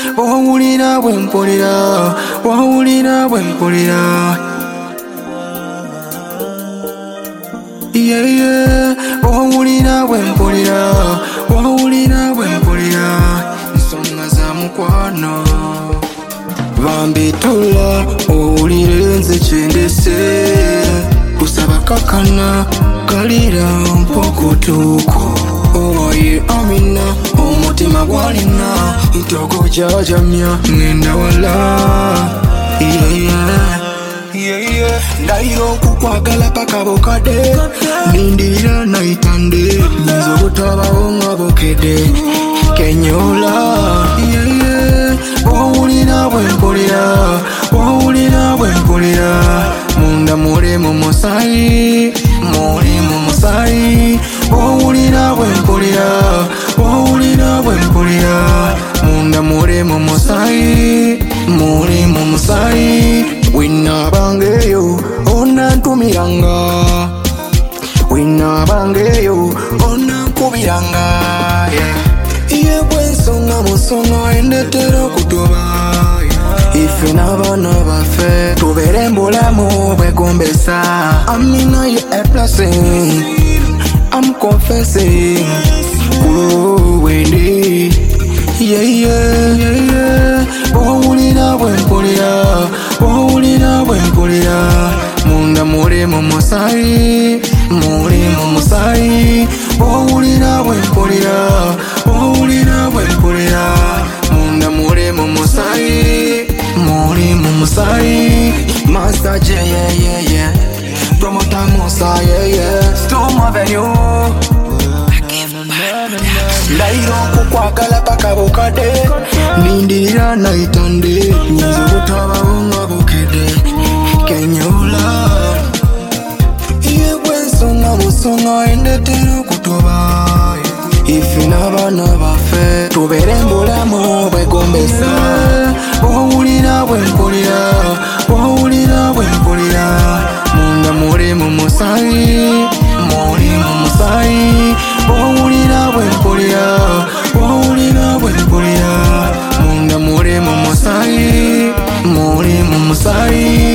wawulira bwempulira, wawulira bwempulira. Yeah, yeah, wawulira bwempulira, wawulira bwempulira. Nsonga za mukwano bambitula owulire nze kyendese, kusaba kakana kalira mpokotuko. Owaye Amina omutima gwalina ntoko jajamya ngenda wala. Ndahiro kukwagala paka bokade, nindirira naitande, nyinza obutabawo nga bokede kenyola. Wawulira bwempulira, wawulira bwempulira. Munda muri mu musayi, muri mu musayi. Wawulira bwempulira, wawulira bwempulira. Munda muri mu musayi, muri mu musayi. Winabangeyo onantumiranga, winabangeyo onankubiranga. Iye bwensonga musonga endetera okutoba. Ife n'abaana baffe tubeere mbulamu bwegombesa. Amina you a blessing, I'm confessing. Kulo wendi, yeah yeah yeah yeah. Wawulira bwempulira, wawulira bwempulira. Munda muri mu musayi, muri mu musayi. Wawulira bwempulira, wawulira bwempulira. Munda muri mu musayi, muri mu musayi. Master J, yeah yeah yeah. Promoter Musa, yeah yeah. Storm Avenue. Ndahiro kukwagala paka bokade, nindirira naitande, nyinza obutabawo nga bokede kenyola. Iye bwensonga musonga endetera okutoba. Ife n'abaana baffe tubeere mbulamu bwegombesa. Wawulira bwempulira, wawulira bwempulira. Munda muri mu musayi, muri mu musayi. Wawulira bwempulira, wawulira bwempulira. Munda muri mu musayi, muri mu musayi.